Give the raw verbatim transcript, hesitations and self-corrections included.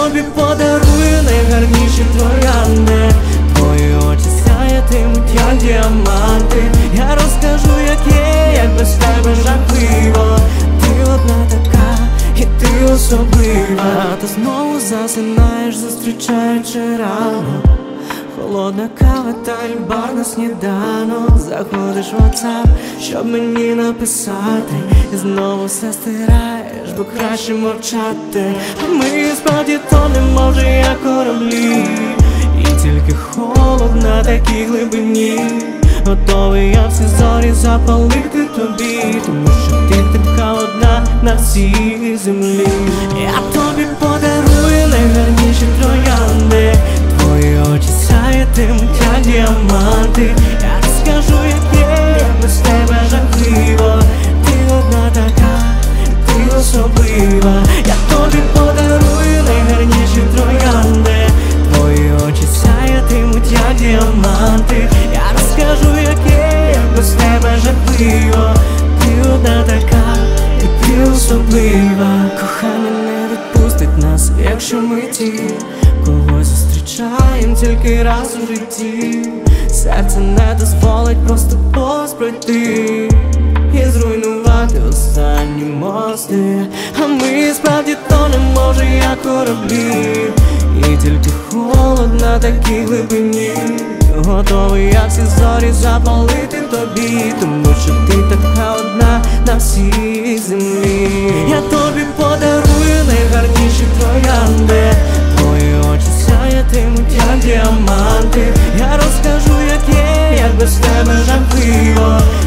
тобі подарую найгарніші троянди. Твої очі сяятимуть, як діаманти. Я розкажу, як є, як без тебе жахливо. Ти одна така, і ти особлива. А ти знову засинаєш, зустрічаючи ранок. Холодна кава та бар на сніданок. Заходиш в WhatsApp, щоб мені написати, і знову все стираєш, бо краще мовчати. Ми справді тонемо вже як кораблі, і тільки холод на такій глибині. Готовий я всі зорі запалити тобі, тому що ти така одна на всій землі. Я тобі подарую найгарніші троянди. Твої очі сяятимуть, як діаманти. Я розкажу, як є, як без тебе жахливо. Ти одна така, ти особлива. Я тобі подарую найгарніші троянди. Твої очі сяятимуть, як діаманти. Я розкажу, як є, як без тебе жахливо. Ти одна така, і ти особлива. Кохання не відпустить нас, якщо ми ті, когось зустрічаєм тільки раз у житті. Серце не дозволить просто повз пройти і зруйнувати останні мости. А ми справді тонемо вже як кораблі, і тільки холод на такій глибині. Готовий я всі зорі запалити тобі, тому що ти така одна на всій землі. Я тобі подарую найгарніші троянди. Твої очі сяятимуть, як діаманти. Я розкажу, як є, як без тебе жахливо.